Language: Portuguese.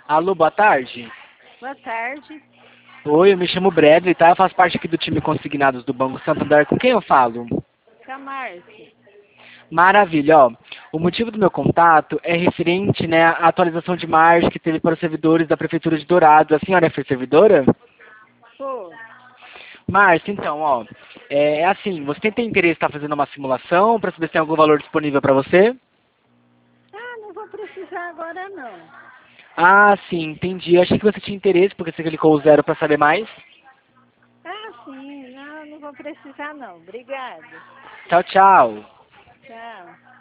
Alô, boa tarde. Boa tarde. Oi, eu me chamo Bradley, tá? Eu faço parte aqui do time Consignados do Banco Santander. Com quem eu falo? Com a Márcia. Maravilha, ó. O motivo do meu contato é referente, né, à atualização de margem que teve para os servidores da Prefeitura de Dourados. A senhora foi servidora? Pô, Márcia, então, ó. É assim, você tem interesse em estar fazendo uma simulação para saber se tem algum valor disponível para você? não vou precisar agora não. Ah, sim, entendi. Eu achei que você tinha interesse porque você clicou o zero para saber mais. Sim, não vou precisar não. Obrigada. Tchau, tchau. Tchau.